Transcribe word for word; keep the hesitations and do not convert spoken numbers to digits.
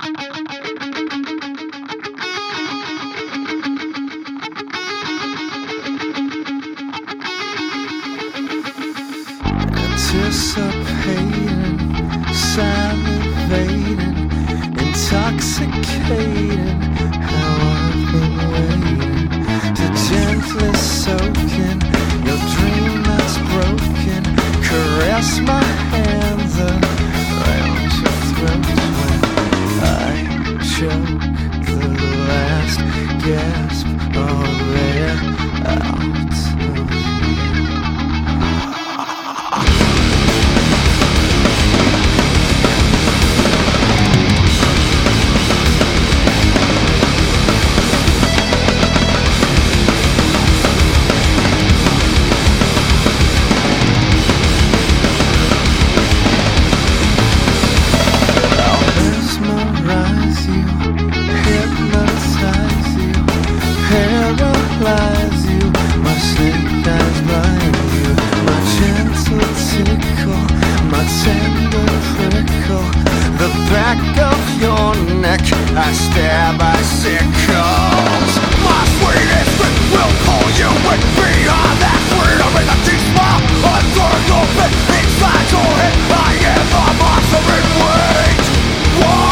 Anticipating, salivating, intoxicating. How I've been waiting to gently soak in your dream that's broken. Caress my hands around your throat when I choke the last gasp or air out of you. Paralyze you, my snake eyes blind you, my gentle tickle, my tender prickle, the back of your neck, I stab icicles. My sweetest friend will call you with behind that freedom in a deep smile. I'm throwing open inside your head. I am a monster in wait. Why?